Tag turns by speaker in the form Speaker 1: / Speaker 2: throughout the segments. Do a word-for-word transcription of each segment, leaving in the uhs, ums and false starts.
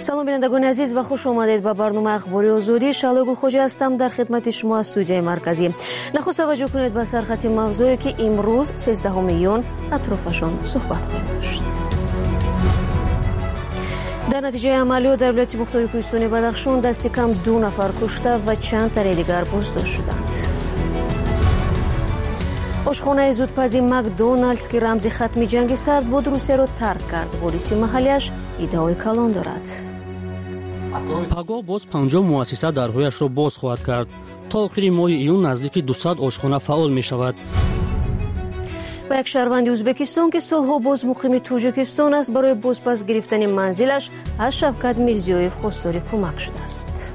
Speaker 1: سلام بینندگان عزیز و خوش آمدید به برنامه اخباری آزادی. شعله گلخوجه هستم در خدمت شما از استودیوی مرکزی. نخست توجه کنید به سرخط موضوعی که امروز سیزدهم میون اطرافشان صحبت خواهیم داشت. در نتیجه عملیات در ولایت مختار کوهستانی بدخشان دست کم دو نفر کشته و چند تن دیگر بازداشت شدند. آشخانه زودپزی مکدونالدز که رمز ختم جنگ سرد بود روسیه را ترک کرد. پلیس محلیش ادعای کلان دارد.
Speaker 2: پگاه باز پنجاه مؤسسه درهایش را باز خواهد کرد. تا آخر ماه ایون نزدیک دویست آشخانه فعال می شود.
Speaker 1: و یک شهروند ازبکستان که سالها باز مقیم تاجیکستان است برای بازپس گرفتن منزلش از شوکت میرزیویف خواستار کمک شده است.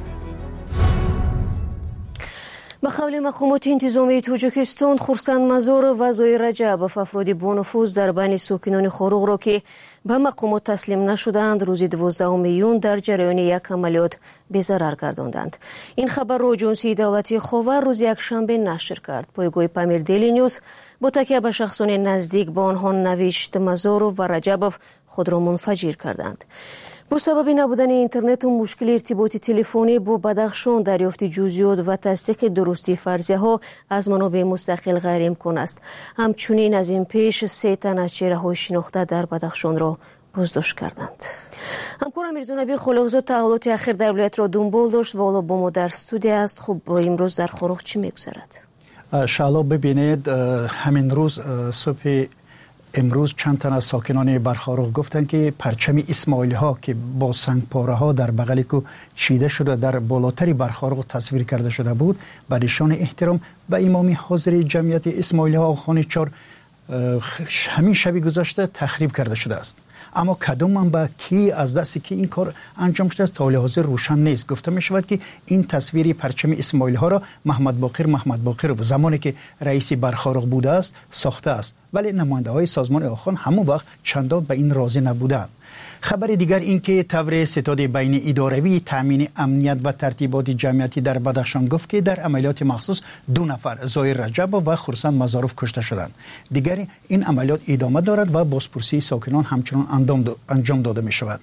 Speaker 1: به قول مقامات انتظامی تاجیکستان، خورسند مزار و زویر رجبوف افراد بانفوذ در بین ساکنان خاروغ را که به مقامات تسلیم نشدند روز دوازدهم میون در جریان یک عملیات بی‌ضرر گرداندند. این خبر را آژانس دولتی خاور روز یکشنبه نشر کرد. پایگاه پامیر دیلی نیوز با تکیه به شخصان نزدیک به آنها نوشت مزار و رجبوف خود را منفجر کردند. با سبب نبودن اینترنت و مشکل ارتباط تلفنی با بدخشان دریافت جزئیات و تصدیق درستی فرضیه ها از منابع مستقل غیر امکان است. همچنین از این پیش سه تن از چهره های شناخته در بدخشان را بازداشت کردند. همکارم میرزا نبی خلاقزاد تحولات اخیر در ولایت را دنبال داشت و حالا با ما در استودیو است. خب امروز در خاروغ چی میگذرد؟
Speaker 3: شالا ببینید، همین روز صبح امروز چند تن از ساکنان برخاروغ گفتند که پرچم اسماعیلی ها که با سنگپاره ها در بغل کو چیده شده در بالاتری برخاروغ تصویر کرده شده بود به نشان احترام به امام حاضر جمعیت اسماعیلی ها خانه چهار همین شب گذشته تخریب کرده شده است. اما کدام منبع کی از دست کی این کار انجام شده است تا حال حاضر روشن نیست. گفته می شود که این تصویری پرچم اسماعیلی ها را محمد باقر محمد باقر و زمانی که رئیس برخاروغ بوده است ساخته است، ولی نماینده های سازمان آخوان همون وقت چندان به این راضی نبودند. خبر دیگر این که تور ستاد بین اداروی تامین امنیت و ترتیبات جمعیتی در بدخشان گفت که در عملیات مخصوص دو نفر زویر رجب و خورسند مزاروف کشته شدند. دیگر این عملیات ادامه دارد و بازپرسی ساکنان همچنان انجام داده می شود.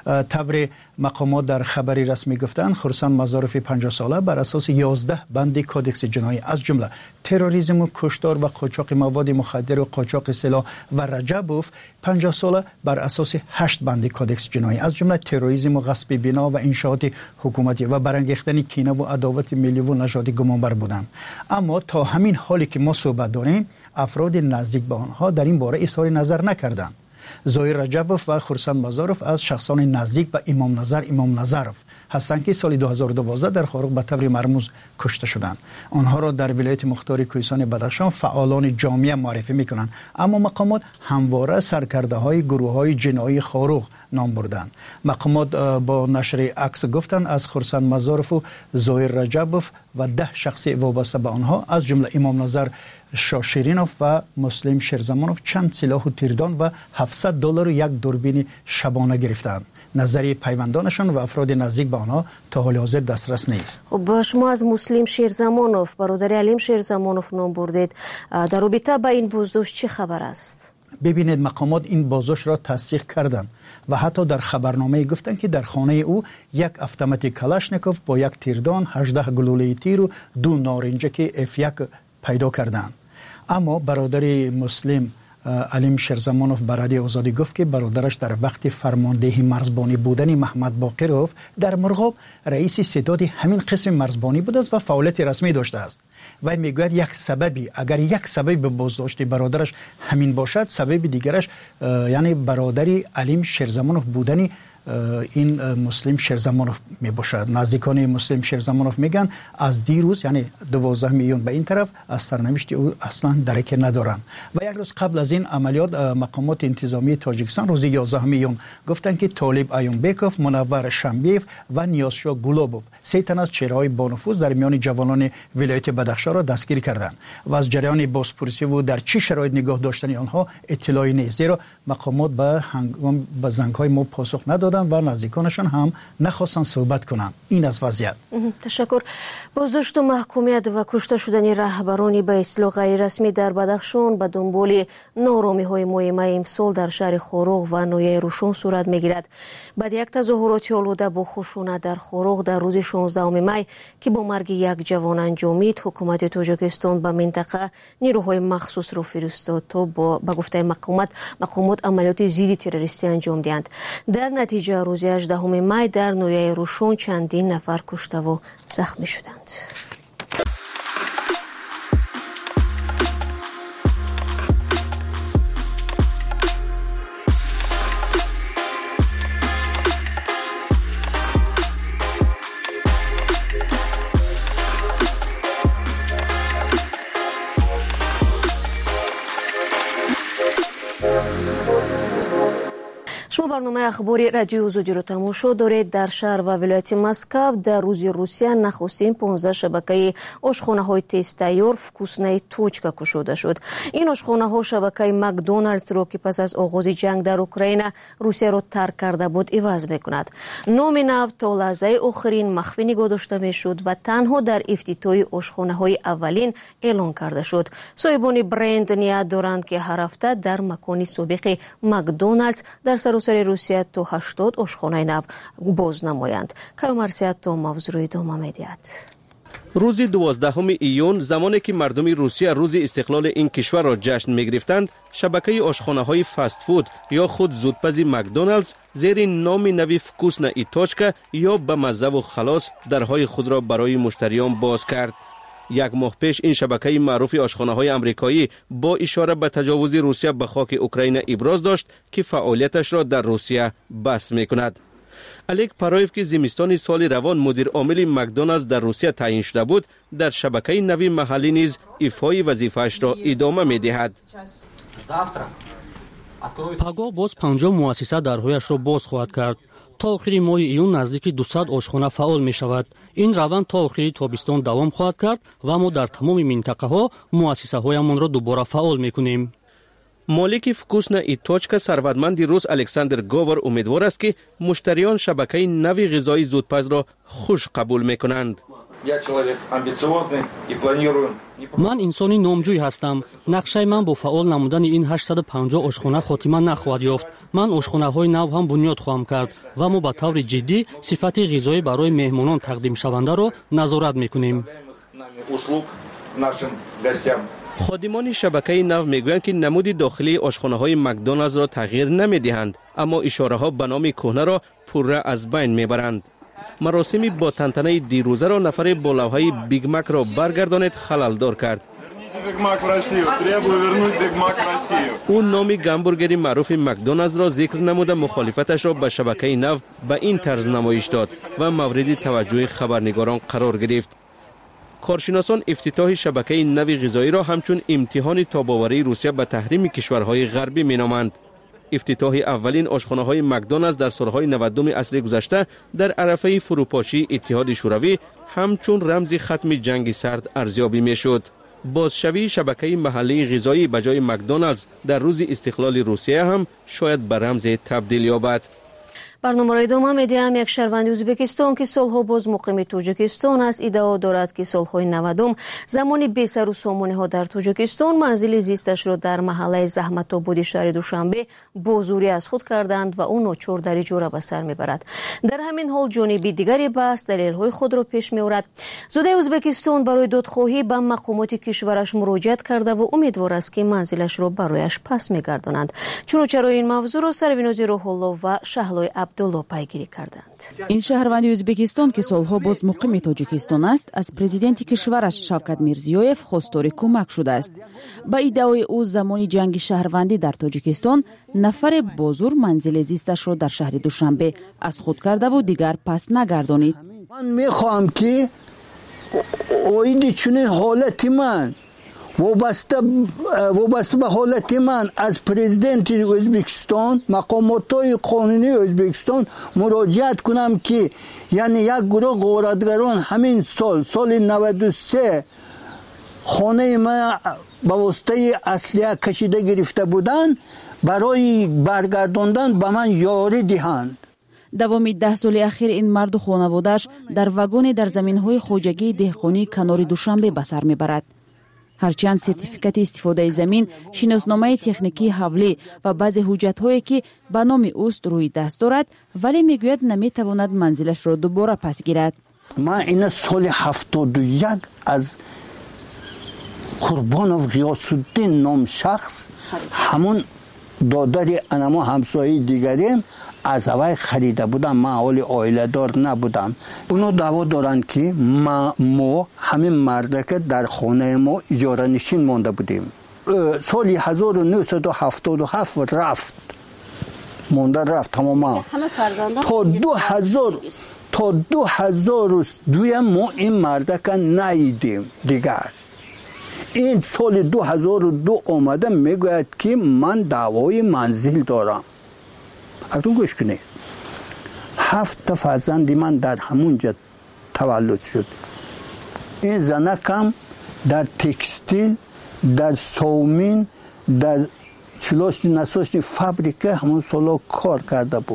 Speaker 3: تور مقامات در خبری رسمی گفتند خورسند مزاروف پنجاه ساله بر اساس یازده بند کودکس جنایی از جمله تروریسم و کشتار و قاچاق مواد مخدر و قاچاق سلاح و رجبوف پنجاه ساله بر اساس هشت بند کودکس جنایی از جمله تروریسم و غصب بنا و انشاءات حکومتی و برانگیختن کینه و عداوت ملی و نژادی گمانبر بودند. اما تا همین حالی که ما صحبت داریم افراد نزدیک به آنها در این باره اظهار نظر نکردند. زویر رجبوف و خورسند مزاروف از شخصان نزدیک به امام نظر امام نظرف هستند که سال دو هزار و دوازده در خاروغ به طور مرموز کشته شدند. آنها را در ولایت مختار کوهستان بدخشان فعالان جامعه معرفی میکنند، اما مقامات همواره سرکرده های گروه های جنایی خاروغ نام بردند. مقامات با نشر عکس گفتند از خورسند مزاروف و زویر رجبوف و ده شخص وابسته به آنها از جمله امام نظر شاشرینوف و مسلم شیرزمانوف چند سلاح و تیردان و هفتصد دلار و یک دوربین شبانه گرفتند. نظری پیوندانشان و افراد نزدیک به آنها تا حال حاضر دسترس نیست.
Speaker 1: خب شما از مسلم شیرزمانوف برادر علیم شیرزمانوف نام بردید. در رابطه با این بازداشت چه خبر است؟
Speaker 3: ببینید، مقامات این بازداشت را تصدیق کردند و حتی در خبرنامه گفتند که در خانه او یک اتومات کلاشنیکوف با یک تیردان، هجده گلوله تیر و دو نارنجک اف یک پیدا کردند. اما برادر مسلم علیم شیرزمانوف به رادیو آزادی گفت که برادرش در وقت فرمانده مرزبانی بودن محمد باقروف در مرغاب رئیس ستاد همین قسم مرزبانی بوده است و فعالیت رسمی داشته است. و میگوید یک سببی اگر یک سبب به بازداشت برادرش همین باشد، سبب دیگرش یعنی برادری علیم شیرزمانوف بودنی این مسلم شیرزمانوف می باشد. نزدیکان مسلم شیرزمانوف میگن از دیروز یعنی دوازده میلیون به این طرف از سرنوشت او اصلا درک ندارند. و یک روز قبل از این عملیات مقامات انتظامی تاجیکستان روز یازده میلیون گفتند که طالب ایونبکوف، منور شنبیف و نیازشاه گلوبوف سه تن از چهره‌های بانفوذ در میان جوانان ولایت بدخشان بدخشان را دستگیر کردند و از جریان بازپرسی و در چه شرایط نگاه داشتن آنها اطلاعی نیست، زیرا مقامات به هنگام به زنگ‌های ما پاسخ ندادند و نزدیکانشان هم نخواستند صحبت کنند. این از وضعیت.
Speaker 1: تشکر. بازداشت و محکومیت و کشته شدن رهبران به اصطلاح غیر رسمی در بدخشان به دنبال نارامی‌های مهم امسال در شهر خوروغ و نویای روشن صورت می‌گیرد. بعد یک تظاهرات آلوده با خشونت در خوروغ در روز شانزدهم می که با مرگ یک جوان انجامید، حکومت تاجیکستان به منطقه نیروهای مخصوص را فرستاد تا با به گفته مقامات مقامات عملیات ضد تروریستی انجام دهند. در نتیجه روز هجدهم می در نویای روشن چندین نفر کشته و زخمی شدند. شما برنامه اخباری رادیو آزادی را تماشا دارید. در شهر و ولایت مسکو در روز روسیه نخستین پانزده شبکه آشخانه‌های تست تیار فکوسنای توچکا گشوده شد. این آشخانه‌ها شبکه مکدونالدز را که پس از آغاز جنگ در اوکراین روسیه را ترک کرده بود عوض می‌کند. نام نو تا لحظه آخرین مخفی نگاه داشته می‌شد و تنها در افتتاح آشخانه‌های اولین اعلان کرده شد. صاحبان برند نیت دارند که هر هفته در مکان سابق مکدونالدز در سراسر روسیه تا هشتاد آشخانه نو باز نمایند. کامرسیت تا موضوع ادامه می‌دهد.
Speaker 4: روز دوازدهم ایون زمانی که مردم روسیه روز استقلال این کشور را جشن می‌گرفتند، شبکه آشخانه‌های فست فود یا خود زودپز مکدونالدز زیر نام نوی فکوسنا ای توچکا یا به مزه و خلاص درهای خود را برای مشتریان باز کرد. یک ماه پیش این شبکه معروف آشخانه‌های آمریکایی با اشاره به تجاوز روسیه به خاک اوکراین ابراز داشت که فعالیتش را در روسیه بس می‌کند. الیک پارایف که زمستان سال روان مدیر عامل مکدونالدز در روسیه تعیین شده بود، در شبکه نوی محلی نیز ایفای وظیفه‌اش را ادامه می‌دهد.
Speaker 2: پگاه باز پنجاه مؤسسه درهایش را باز خواهد کرد. تا آخری ماه ایون نزدیک دویست آشخانه فعال می شود. این روند تا آخری تابستان دوام خواهد کرد و ما در تمام منطقه ها مؤسسه هایمان را دوباره فعال می کنیم.
Speaker 4: مالک فکوسنا ای توچکا ثروتمند روس الکساندر گوور امیدوار است که مشتریان شبکه نوی غذای زودپز را خوش قبول می کنند.
Speaker 2: من انسانی نامجوی هستم. نقشه من با فعال نمودن این هشتصد و پنجاه آشخانه خاتمه نخواهد یافت. من آشخانه های نو هم بنیاد خواهم کرد و ما به طور جدی صفت غذایی برای مهمانان تقدیم شونده را نظارت میکنیم.
Speaker 4: خادمان شبکه نو میگویند که نمود داخلی آشخانه های مکدونالدز را تغییر نمیدهند، اما اشاره ها به نام کهنه را پوره از بین میبرند. مراسمی با تنتنه دیروزه را نفر با لوحه بیگ مک را برگرداند خللدار کرد. او نام گامبورگری معروف مکدونالدز را ذکر نموده مخالفتش را به شبکه نو به این طرز نمایش داد و مورد توجه خبرنگاران قرار گرفت. کارشناسان افتتاح شبکه نوی غذایی را همچون امتحان تاب‌آوری روسیه به تحریم کشورهای غربی مینامند. افتتاح اولین آشخانه‌های مکدونالدز در سالهای نودم عصر گذشته در عرصه فروپاشی اتحاد شوروی همچون رمز ختم جنگ سرد ارزیابی می‌شد. بازشوی شبکه محلی غذایی به جای مکدونالدز در روز استقلال روسیه هم شاید به رمز تبدیل یابد.
Speaker 1: برنامه را ادامه می‌دهم. یک شهروند ازبکستان که سالها باز مقیم تاجیکستان است ادعا دارد که سالهای نودم زمانی بی سر و سامانه‌ها در تاجیکستان منزل زیستش را در محله زحمت‌آباد شهر دوشنبه با زوری از خود کردند و او ناچار در اجاره به سر میبرد. در همین حال جانب دیگری بحث دلیل‌های خود را پیش می‌آورد. زوده ازبکستان برای دادخواهی به مقامات کشورش مراجعه کرده و امیدوار است که منزلش را برایش پس می‌گردانند. چنانچه این موضوع را سرویناز روح الله و شهلای عبدالله پیگیری کردند.
Speaker 5: این شهروند ازبکستان که سالها باز مقیم تاجیکستان است از پرزیدنت کشورش شوکت میرزیویف خواستار کمک شده است. با ادعای او زمان جنگ شهروندی در تاجیکستان نفر بازور منزل زیستش را در شهر دوشنبه از خود کرده و دیگر پس نگردانید.
Speaker 6: من میخواهم که اوید چنین حالت من وابسته وابسته به حالت من از پرزیدنت ازبکستان مقامات قانونی ازبکستان مراجعت کنم که یعنی یک گروه غارتگران همین سال سال نود و سه خانه ما با واسطه اصلیه کشیده گرفته بودن، برای برگرداندن به من یاری دهند.
Speaker 5: давоми даҳ соли ахир ин марду хонаводааш дар вагоне дар заминҳои хоҷагии деҳқонии канори душанбе ба сар мебарад. ҳарчанд сертификати истифодаи замин, шиносномаи техникии ҳавлӣ ва баъзе ҳуҷҷатҳое ки ба номи ӯст рӯи даст дорад, вале мегӯяд наметавонад манзилашро дубора пас гирад.
Speaker 6: ман ина соли ҳафтоду як аз Қурбонов Ғиёсуддин ном шахс, ҳамон додари анамо ҳамсояи дигарем, аз авай харида будам. ман ҳоли оиладор набудам. уно даъво доранд ки мо ҳамин мардака дар хонаи мо иҷоранишин монда будем. соли ҳазору нӯҳсаду ҳафтоду ҳафт рафт монда рафт тамоман то ду ҳазор то ду ҳазору дуям мо ин мардака наидем дигар. ин соли ду ҳазору ду омада мегӯяд ки ман даъвои манзил дорам. акун гӯш кунед, ҳафта фарзанди ман дар ҳамунҷа таваллуд шуд. ин занакам дар текстил, дар совмин, дар чилосни насосни фабрика ҳамон соло кор карда буд.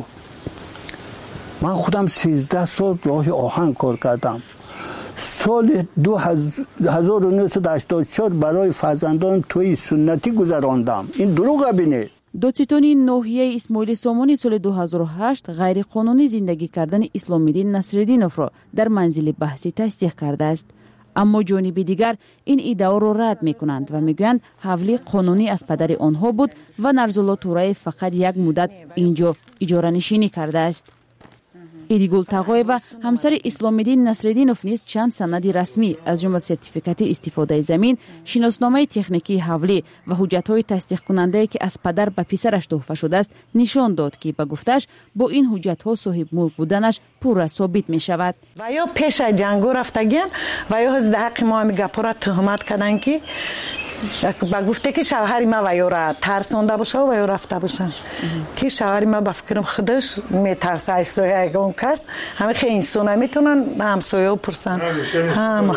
Speaker 6: ман худам сиздаҳ сол роҳи оҳан кор кардам. соли ҳазору нӯҳсаду ҳаштоду чор барои фарзандонам тӯи суннатӣ гузарондам. ин дурӯға бинед.
Speaker 5: додситони ноҳияи исмоили сомонӣ соли ду ҳазору ҳашт ғайриқонунӣ зиндагӣ кардани Исломиддин Насриддиновро дар манзили баҳсӣ тасдиқ кардааст. аммо ҷониби дигар ин иддаоро рад мекунанд ва мегӯянд ҳавлӣ қонунӣ аз падари онҳо буд ва Нарзулло Тураев фақат як муддат инҷо иҷоранишинӣ кардааст. идигул тағоева ҳамсари Исломиддин Насриддинов низ чанд санади расмӣ аз ҷумла сертификати истифодаи замин, шиносномаи техникии ҳавлӣ ва ҳуҷҷатҳои тасдиқкунандае ки аз падар ба писараш туҳфа шудааст нишон дод ки ба гуфтааш бо ин ҳуҷҷатҳо соҳибмулк буданаш пурра собит мешавад.
Speaker 7: ва ё пеша ҷангу рафтагиан ва ё ҳозир дар ҳаққи мо ҳами гапора тӯҳмат карданд ки ба гуфте ки шавҳари ма ваёра тарсонда боша ва ё рафта боша ки шавҳари ма ба фикрам худаш метарса айсло ягон кас ҳами хе инсона метонан ҳамсояҳо пурсан ҳама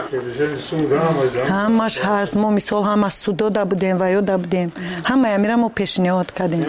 Speaker 7: ҳамаш ҳаст. мо мисол ҳама судо да будем ва ё да будем ҳама ямира мо пешниҳод кардем.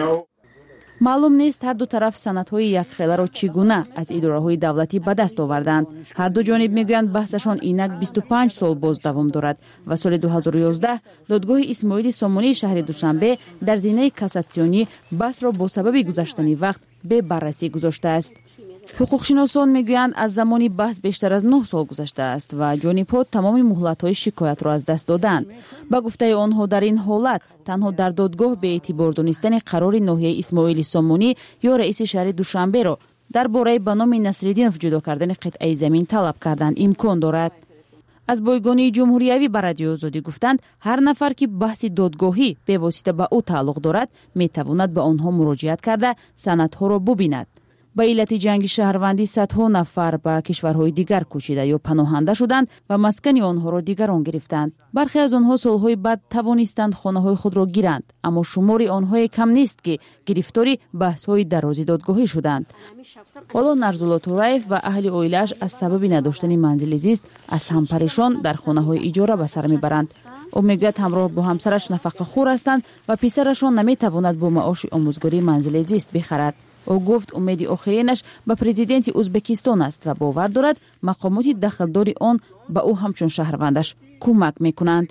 Speaker 5: маълум нест ҳар ду тараф санадҳои якхеларо чӣ гуна аз идораҳои давлатӣ ба даст оварданд. ҳар ду ҷониб мегӯянд баҳсашон инак бисту панҷ сол боз давом дорад ва соли ду ҳазору ёздаҳ додгоҳи Исмоили Сомонии шаҳри Душанбе дар зинаи кассатсионӣ баҳсро бо сабаби гузаштани вақт бе баррасӣ гузоштааст. ҳуқуқшиносон мегӯянд аз замони баҳс бештар аз нӯҳ сол гузаштааст ва ҷонибҳо тамоми муҳлатҳои шикоятро аз даст доданд. ба гуфтаи онҳо дар ин ҳолат танҳо дар додгоҳ беэътибор донистани қарори ноҳияи Исмоили Сомонӣ ё раиси шаҳри Душанберо дар бораи ба номи Насриддинов ҷудо кардани қитъаи замин талаб кардан имкон дорад. аз бойгонии ҷумҳуриявӣ ба Радиои Озодӣ гуфтанд, ҳар нафар ки баҳси додгоҳӣ бевосита ба ӯ тааллуқ дорад метавонад ба онҳо муроҷиат карда санадҳоро бубинад. ба иллати ҷанги шаҳрвандӣ садҳо нафар ба кишварҳои дигар кӯчида ё паноҳанда шуданд ва маскани онҳоро дигарон гирифтанд. бархе аз онҳо солҳои баъд тавонистанд хонаҳои худро гиранд, аммо шумори онҳое кам нест ки гирифтори баҳсҳои дарози додгоҳӣ шуданд. ҳоло Нарзулло Тураев ва аҳли оилааш аз сабаби надоштани манзили зист аз ҳампаришон дар хонаҳои иҷора ба сар мебаранд. ӯ мегӯяд ҳамроҳ бо ҳамсараш нафақахӯр ҳастанд ва писарашон наметавонад бо маоши омӯзгорӣ манзили зист бихарад. ӯ гуфт умеди охиринаш ба президенти Ӯзбекистон аст ва бовар дорад мақомоти дахлдори он ба ӯ ҳамчун шаҳрвандаш кӯмак мекунанд.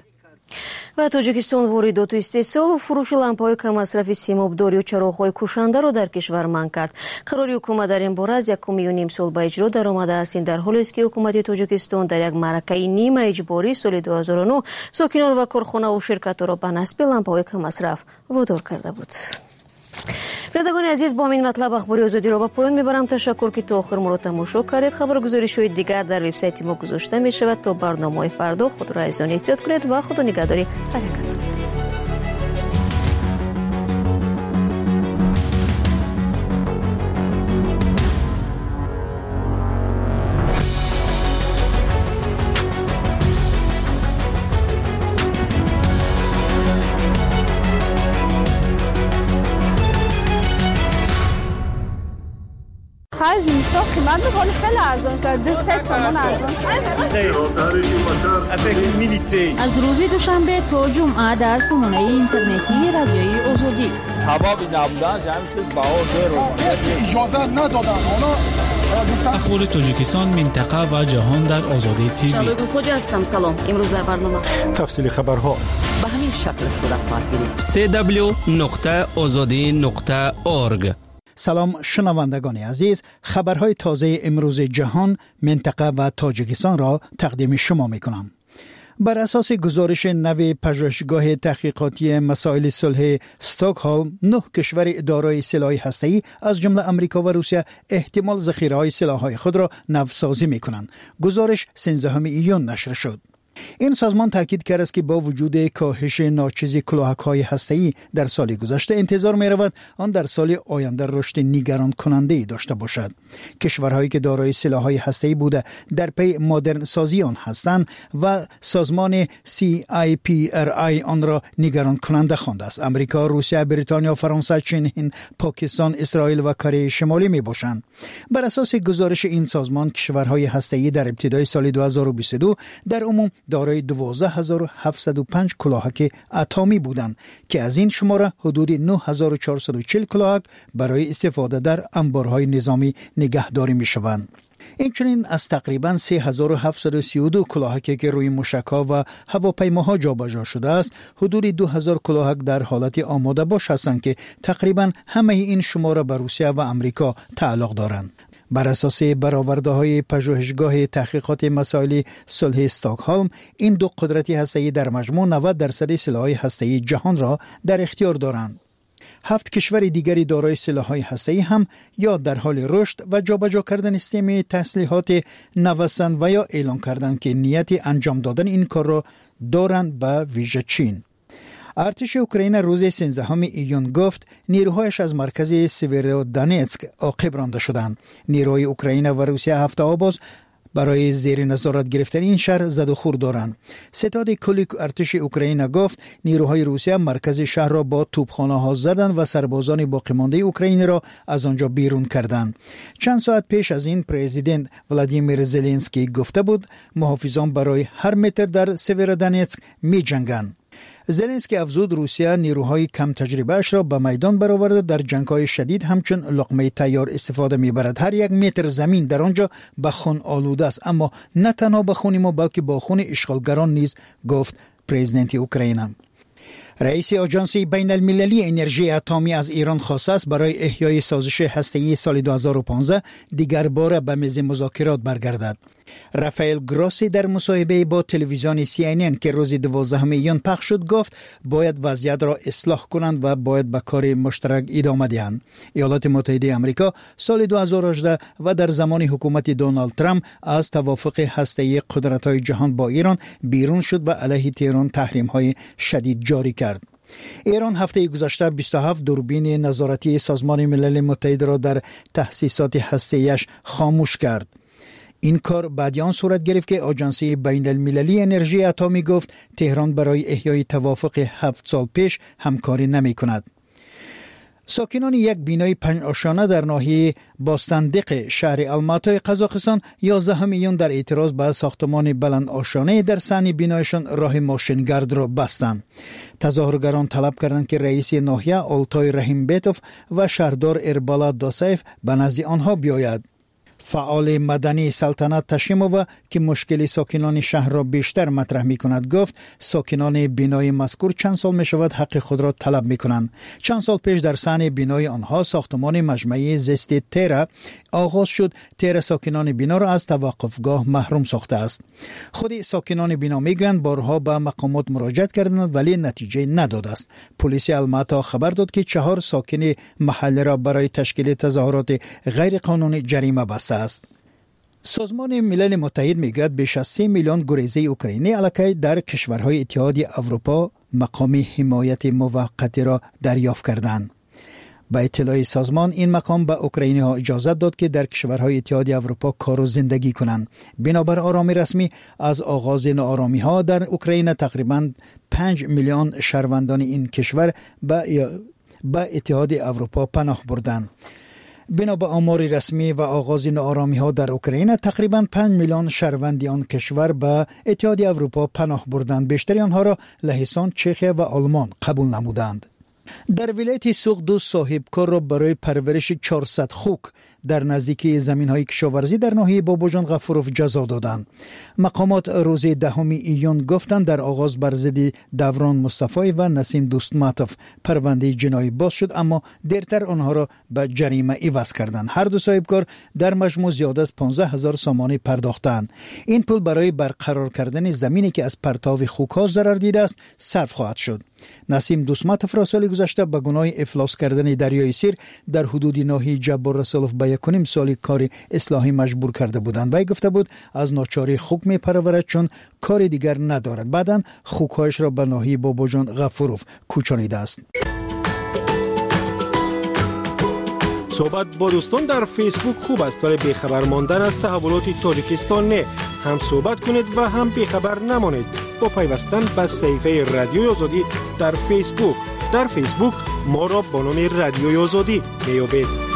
Speaker 1: ва Тоҷикистон воридоту истеҳсолу фурӯши лампаҳои камасрафи симобдорию чароғҳои кушандаро дар кишвар манъ кард. қарори ҳукумат дар ин бора аз якум июним сол ба иҷро даромадааст. ин дар ҳолест ки ҳукумати Тоҷикистон дар як маъракаи нима иҷборӣ соли ду ҳазору нӯҳ сокинон ва корхонаву ширкатҳоро ба насби лампаҳои камасраф водор карда буд. биродагони азиз, бо ҳамин матлаб ахбори озодиро ба поён мебарам. ташаккур ки то охир моро тамошо кардед. хабаргузоришҳои дигар дар вебсайти мо гузошта мешавад. то барномаҳои фардо худро азизон эҳтиёт кунед ва худо нигаҳдори баракат.
Speaker 8: آخر زمستان قیمت میکنه خیلی ارزان شد. دو سه تومن ارزان شد.
Speaker 5: از روز دوشنبه تا جمعه در سامانه اینترنتی رادیوی آزادی.
Speaker 9: حبابی نبودن همین چیز بها دیر
Speaker 10: اجازه ندادن.
Speaker 11: اخبار تاجیکستان، منطقه و جهان در آزادی تیوی.
Speaker 1: شبگو خوجا هستم. سلام. امروز در برنامه
Speaker 3: تفصیل خبرها
Speaker 12: به همین شکل صورت خواهد گرفت.
Speaker 4: سی دبلیو نقطه آزادی نقطه اورگ.
Speaker 3: سلام شنوندگان عزیز، خبرهای تازه امروز جهان، منطقه و تاجیکستان را تقدیم شما می کنم. بر اساس گزارش نو پژوهشگاه تحقیقاتی مسائل صلح استکهلم، نه کشور دارای سلاح هسته‌ای از جمله آمریکا و روسیه احتمال ذخیره‌های سلاح‌های خود را نوسازی می‌کنند. گزارش سیزدهم ایون نشر شد. این سازمان تاکید کرده است که با وجود کاهش ناچیز کلاهک‌های هسته‌ای در سال گذشته، انتظار می‌رود آن در سال آینده رشد نگران کننده داشته باشد. کشورهایی که دارای سلاح‌های هسته‌ای بوده در پی مدرن سازی آن هستند و سازمان سی آی پی ار آی آن را نگران کننده خوانده است. آمریکا، روسیه، بریتانیا، فرانسه، چین، هند، پاکستان، اسرائیل و کره شمالی می‌باشند. بر اساس گزارش این سازمان، کشورهای هسته‌ای در ابتدای سال دو هزار و بیست و دو در عموم دارای دوازده هزار و هفتصد و پنج کلاهک اتمی بودند که از این شماره حدود نه هزار و چهارصد و چهل کلاهک برای استفاده در انبارهای نظامی نگهداری می‌شوند. این چنین از تقریباً سه هزار و هفتصد و سی و دو کلاهکی که روی موشک‌ها و هواپیماها جابجا شده است، حدود دو هزار کلاهک در حالت آماده باش هستند که تقریباً همه این شماره به روسیه و آمریکا تعلق دارند. بر اساس برآورده‌های پژوهشگاه تحقیقات مسائل صلح استکهلم، این دو قدرت هسته‌ای در مجموع نود درصد سلاح‌های هسته‌ای جهان را در اختیار دارند. هفت کشور دیگری دارای سلاح‌های هسته‌ای هم یا در حال رشد و جابجا کردن سیستم تسلیحات نوسان و یا اعلام کردن که نیت انجام دادن این کار را دارند، به ویژه چین. ارتش اوکراین روز سیزدهم ایون گفت نیروهایش از مرکز سیورودانتسک عاقب رانده شدند. نیروهای اوکراین و روسیه هفته آباز برای زیر نظارت گرفتن این شهر زد و خورد دارند. ستاد کلی ارتش اوکراین گفت نیروهای روسیه مرکز شهر را با توپخانه‌ها زدند و سربازان باقی مانده اوکراین را از آنجا بیرون کردند. چند ساعت پیش از این پرزیدنت ولادیمیر زلنسکی گفته بود محافظان برای هر متر در سیورودانتسک می‌جنگند. زلنسکی افزود روسیه نیروهای کم تجربه اش را به میدان برآورده در جنگ‌های شدید همچون لقمه تیار استفاده می‌برد. هر یک متر زمین در آنجا به خون آلوده است، اما نه تنها به خون ما بلکه با خون اشغالگران نیز، گفت پرزیدنت اوکراین. رئیس آژانس بین المللی انرژی اتمی از ایران خواسته است برای احیای سازش هسته‌ای سال دو هزار و پانزده دیگر بار به میز مذاکرات برگردد. رافائل گراسی در مصاحبه با تلویزیون سی ان ان که روز دوازدهم ایون پخش شد گفت باید وضعیت را اصلاح کنند و باید به کار مشترک ادامه دهند. ایالات متحده آمریکا سال دو هزار و هجده و در زمان حکومت دونالد ترامپ از توافق هسته‌ای قدرت‌های جهان با ایران بیرون شد و علیه تهران تحریم‌های شدید جاری کرد. ایران هفته گذشته بیست و هفت دوربین نظارتی سازمان ملل متحد را در تأسیسات هسته‌ایش خاموش کرد. این کار بعد آن صورت گرفت که آژانس بین المللی انرژی اتمی گفت تهران برای احیای توافق هفت سال پیش همکاری نمی کند. ساکنان یک بینای پنج آشانه در ناحیه باستندق شهر الماتای قزاقستان یازدهم ایون در اعتراض به ساختمان بلند آشانه در صحن بینایشان راه ماشینگرد را بستند. تظاهرگران طلب کردند که رئیس ناحیه آلتای رحیمبیتوف و شهردار اربالا داسایف به نزد آنها بیاید. فعال مدنی سلطنت تشیمووا که مشکل ساکنان شهر را بیشتر مطرح می کند گفت ساکنان بینای مذکور چند سال می شود حق خود را طلب می کنند. چند سال پیش در صحن بینای آنها ساختمان مجمع زیست تیرا آغاز شد. تیرا ساکنان بینا را از توقفگاه محروم ساخته است. خود ساکنان بینا می گویند بارها به مقامات مراجعت کردند ولی نتیجه نداده است. پلیس الماتا خبر داد که چهار ساکن محله را برای تشکیل تظاهرات غیر قانونی جریمه بسته است. سازمان ملل متحد میگوید بیش از سه میلیون گریزه اوکراینی علاقه در کشورهای اتحادیه اروپا مقام حمایت موقتی را دریافت کردند. با اطلاع سازمان این مقام به اوکراینی ها اجازه داد که در کشورهای اتحادیه اروپا کار و زندگی کنند. بنابر آرامی رسمی از آغاز ناآرامی ها در اوکراین تقریباً پنج میلیون شهروندان این کشور به به اتحادیه اروپا پناه بردند. بنا به آمار رسمی و آغاز ناآرامی ها در اوکراین تقریباً پنج میلیون شهروندی آن کشور به اتحادیه اروپا پناه بردند. بیشتری آنها را لهستان، چخیه و آلمان قبول نمودند. در ولایت سوق دو صاحبکار را برای پرورش چهارصد خوک در نزدیکی زمین‌های کشاورزی در ناحیه باباجان غفوروف جزا دادند. مقامات روز دهم ایون گفتند در آغاز بر ضد دوران مصطفی و نسیم دوستماتوف پرونده جنایی باز شد، اما دیرتر آنها را به جریمه عوض کردند. هر دو صاحبکار در مجموع زیاد از پانزده هزار سامانه پرداختند. این پول برای برقرار کردن زمینی که از پرتاب خوک‌ها ضرر دیده است صرف خواهد شد. نسیم دوستماتوف را سال گذشته به گناه افلاس کردن دریای سیر در حدود ناحیه جبار رسولوف به یکونیم سالی کار اصلاحی مجبور کرده بودند. وی گفته بود از ناچاری خوک می پرورد چون کار دیگر ندارد. بعداً خوک‌هایش را به ناحیه باباجان غفوروف کوچانیده است.
Speaker 10: صحبت با دوستان در فیسبوک خوب است، ولی بیخبر ماندن از تحولات تاجیکستان نه. هم صحبت کنید و هم بیخبر نمانید با پیوستن به صفحه رادیوی آزادی در فیسبوک. در فیسبوک ما را با نام رادیوی آزادی میابید.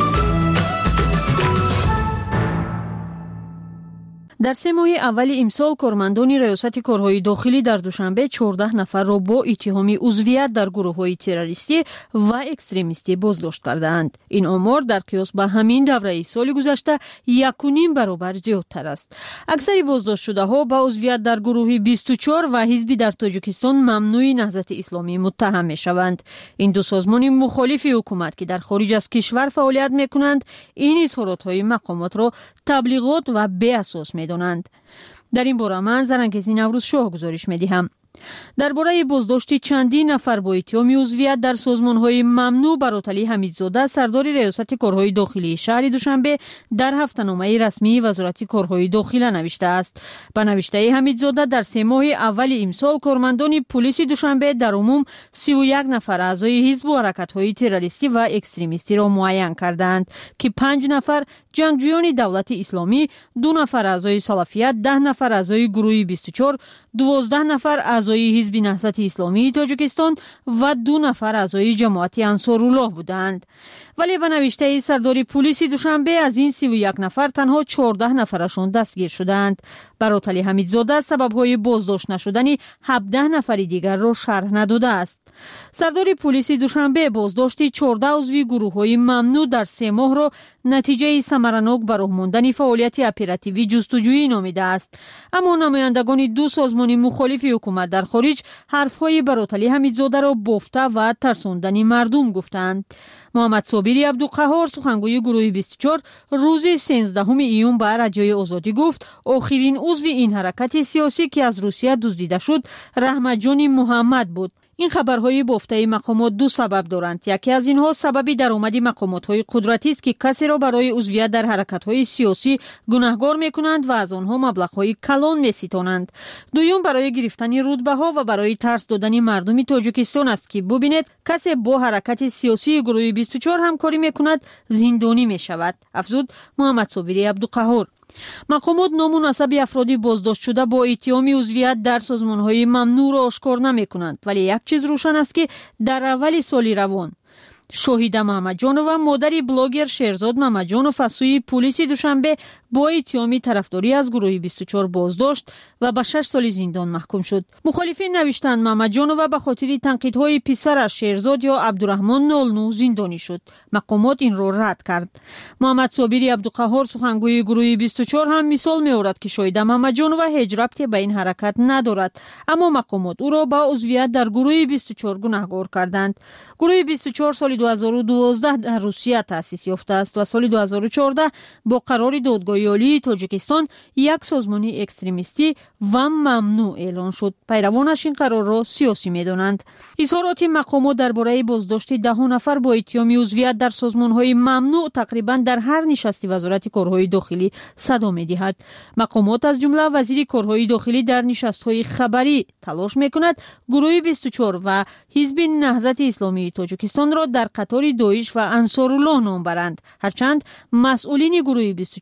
Speaker 13: در سه ماه اول امسال کارمندان ریاست کارهای داخلی در دوشنبه چهارده نفر را با اتهام عضویت در گروه‌های تروریستی و اکستریمیستی بازداشت کردند. این آمار در قیاس با همین دوره سال گذشته یک و نیم برابر زیادتر است. اکثر بازداشت شده ها با عضویت در گروه بیست و چهار و حزبی در تاجیکستان ممنوع نهضت اسلامی متهم می شوند. این دو سازمان مخالف حکومت که در خارج از کشور فعالیت می کنند این اظهارات های مقامات را تبلیغات و بی اساس می دانند. در این باره من زرنگیزی نوروز شاه گزارش می دهم. درباره بازداشت چندین نفر با اتهام عضویت در سازمان‌های ممنوع براتلی حمیدزاده سردار ریاست کارهای داخلی شهر دوشنبه در هفته‌نامه رسمی وزارت کارهای داخلی نوشته است. به نوشته حمیدزاده در سه ماه اول امسال کارمندان پلیس دوشنبه در عموم سی و یک نفر اعضای حزب و حرکت‌های تروریستی و اکستریمیستی را معین کردند که پنج نفر جنگجویان دولت اسلامی، دو نفر اعضای سلفیت، ده نفر اعضای گروه بیست و چهار، دوازده نفر اعضای حزب نهضت اسلامی تاجیکستان و دو نفر اعضای جماعت انصارالله بودند. ولی به نوشته سردار پلیس دوشنبه از این سی و یک نفر تنها چهارده نفرشان دستگیر شدند. براتلی حمیدزاده سبب‌های بازداشت نشدن هفده نفر دیگر را شرح نداده است. سردار پلیس دوشنبه بازداشت چهارده عضو گروه‌های ممنوع در سه ماه را نتیجه ثمرناک برای ماندن فعالیت اپراتیوی جستجویی نامیده است. اما نمایندگان دو سازمان مخالف حکومت در خارج حرف‌های براتلی حمیدزاده را بافته و ترساندن مردم گفتند. محمد صابری عبدالقهار سخنگوی گروه بیست و چهار روز سیزدهم ایون به رادیوی آزادی گفت آخرین عضو این حرکت سیاسی که از روسیه دزدیده شد رحمت جان محمد بود. این خبرهای بافته مقامات دو سبب دارند. یکی از اینها سببی درآمد مقامات‌های قدرتی است که کسی را برای عضویت در حرکت‌های سیاسی گناهکار می‌کنند و از آنها مبلغ‌های کلان می‌ستانند. دوم برای گرفتن رتبه‌ها و برای ترس دادن مردم تاجیکستان است که ببینید کسی با حرکت سیاسی گروه بیست و چهار همکاری می‌کند زندانی می‌شود. افزود محمد صابری عبدالقهار. مقامات نامناسب افرادی بازداشت شده با اتهام عضویت در سازمان‌های ممنوع را آشکار نمی‌کنند، ولی یک چیز روشن است که در اول سال روان شاهیده محمدجانова مادر بلاگر شیرزاد محمدجانov از سوی پلیس دوشنبه با اتهام طرفداری از گروه بیست و چهار بازداشت و به شش سال زندان محکوم شد. مخالفین نوشتند محمدجانova به خاطر تنقیدهای پسرش شیرزاد یا عبدالرحمن نولنو زندانی شد. مقامات این را رد کرد. محمد صابری عبدالقهار سخنگوی گروه بیست و چهار هم مثال می‌آورد که شاهیده محمدجانova هیچ ربطی به این حرکت ندارد، اما مقامات او را با عضویت در گروه بیست و چهار گناهکار کردند. گروه بیست و چهار سال دو هزار و دوازده در روسیه تأسیس یافته است و سال دو هزار و چهارده با قرار دادگاه عالی تاجیکستان یک سازمان اکستریمیستی و ممنوع اعلان شد. پیروانش این قرار را سیاسی می‌دانند. اظهارات مقامات درباره بازداشت ده نفر با اتهام عضویت در سازمان‌های ممنوع تقریبا در هر نشستی وزارت کارهای داخلی صدا می‌دهد. مقامات از جمله وزیر کارهای داخلی در نشست‌های خبری تلاش می‌کند گروه بیست و چهار و حزب نهضت اسلامی تاجیکستان را در قطار داعش و انصارالله نام برند، هرچند مسئولین گروه بیست و چهار و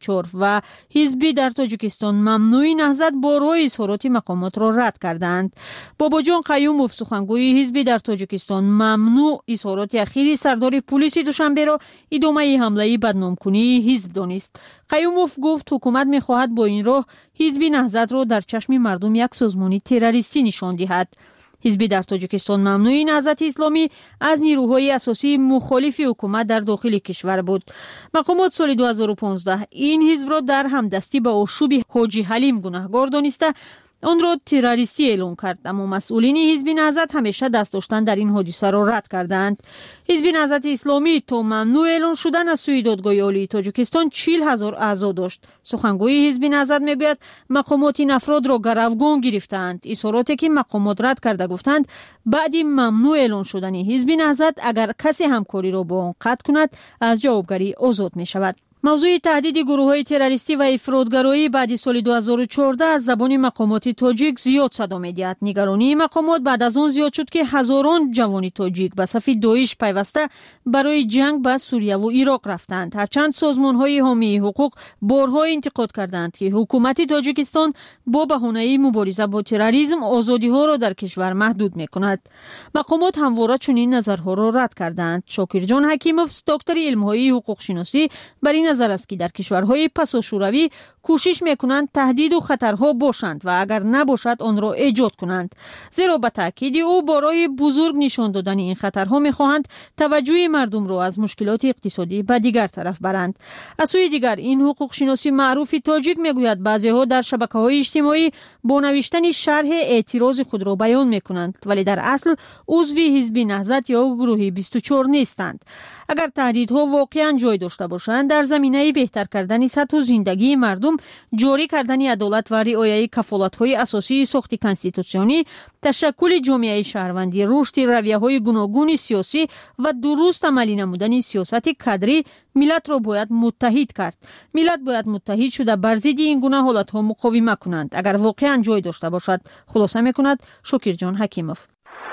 Speaker 13: و حزبی در تاجیکستان ممنوعی نهضت بارهای اظهارات مقامات را رد کردند. باباجان قیوموف سخنگوی حزبی در تاجیکستان ممنوع اظهارات اخیری سردار پلیس دوشنبه را ادامه حمله بدنامکنی حزب دانست. قیوموف گفت حکومت می‌خواهد با این راه حزب نهضت را در چشم مردم یک سازمان تروریستی نشان دهد. حزب در تاجیکستان ممنوعی نهضت اسلامی از نیروهای اساسی مخالف حکومت در داخل کشور بود. مقامات سال دو هزار و پانزده این حزب را در همدستی با آشوب حاجی حلیم گناهکار دانسته آن را تروریستی اعلام کرد، اما مسئولین حزب نهضت همیشه دست داشتن در این حادثه را رد کردند. حزب نهضت اسلامی تا ممنوع اعلام شدن از سوی دادگاه عالی تاجیکستان چهل هزار اعضا داشت. سخنگوی حزب نهضت میگوید مقامات این افراد را گروگان گرفتند. اظهاراتی که مقامات رد کرده گفتند بعد ممنوع اعلام شدن حزب نهضت اگر کسی همکاری را با آن قطع کند از جوابگری آزاد می شود. موضوع تهدید گروه‌های تروریستی و افراطگرایی بعد سال دو هزار و چهارده از زبان مقامات تاجیک زیاد صدا می‌دهد. نگرانی مقامات بعد از آن زیاد شد که هزاران جوان تاجیک به صف داعش پیوسته برای جنگ به سوریه و عراق رفتند. هرچند سازمان‌های حامی حقوق بارها انتقاد کردند که حکومت تاجیکستان با بهانه مبارزه با تروریسم آزادی‌ها را در کشور محدود می‌کند. مقامات همواره چنین نظرها را رد کردند. شاکرجان حکیموف دکتر علم‌های حقوق شناسی بر این نظر است که در کشورهای پسا شوروی کوشش میکنند تهدید و خطرها باشند و اگر نباشد آن را ایجاد کنند. زیرا به تاکید او برای بزرگ نشان دادن این خطرها میخواهند توجه مردم را از مشکلات اقتصادی به دیگر طرف برند. از سوی دیگر این حقوق شناسی معروف تاجیک میگوید بعضیها در شبکه‌های اجتماعی با نوشتن شرح اعتراض خود را بیان میکنند ولی در اصل عضو حزب نهضت یا گروه بیست و چهار نیستند. اگر تهدیدها واقعا جای داشته باشند در زمینه بهتر کردن سطح زندگی مردم، جاری کردن عدالت و رعایت کفالت‌های اساسی ساخت کنستیتوسیونی، تشکل جامعه شهروندی، رشد رویه‌های گوناگون سیاسی و درست عملی نمودن سیاست کادری ملت را باید متحد کرد. ملت باید متحد شده بر ضد این گونه حالت‌ها مقاومت کنند اگر واقعا جای داشته باشد. خلاصه می‌کند شاکرجان حکیموف.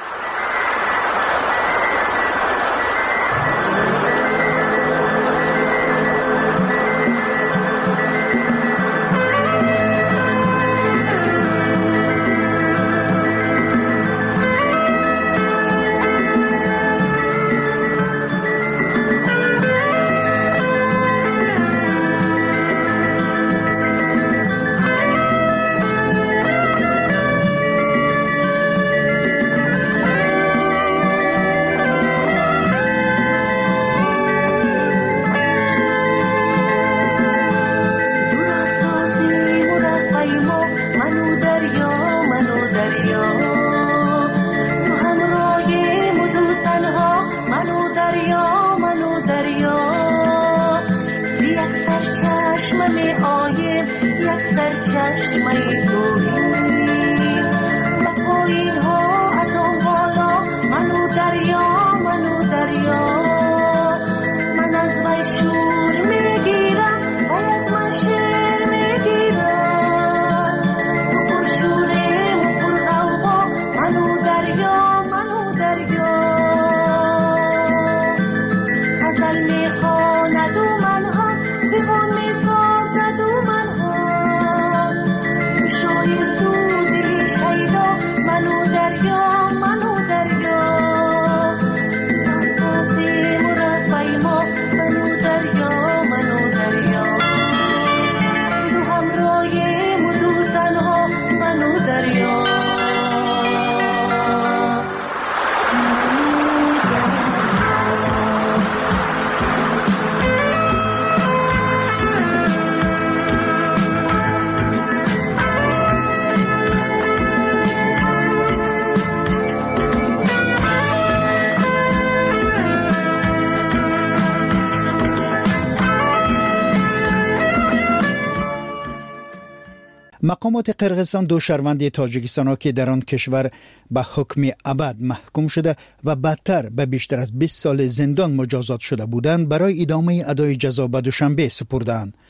Speaker 3: مقامات قرقیزستان دو شهروند تاجیکستان که در آن کشور به حکم ابد محکوم شده و بدتر به بیشتر از بیست سال زندان مجازات شده بودند برای ادامه ادای جزا به دوشنبه سپردند.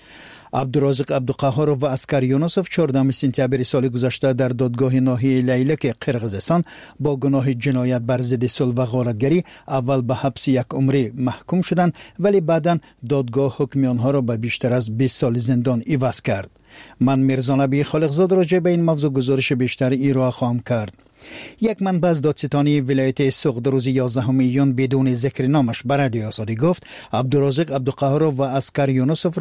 Speaker 3: عبدالرازق عبدالقهار و اسکر یونسوف چهاردهم سپتامبر سال گذشته در دادگاه ناحیه لیلک قرقیزستان با گناه جنایت بر ضد صلح و غارتگری اول به حبس یک عمری محکوم شدند، ولی بعداً دادگاه حکم آنها را به بیشتر از بیست سال زندان عوض کرد. من میرزا نبی خالقزاد راجع به این موضوع گزارش بیشتر ایرا خواهم کرد. یک منبع از دادستانی ولایت سوق در روز یازدهم ایون بدون ذکر نامش به رادیو آزادی گفت عبدالرازق عبدالقهار و اسکر یونسوف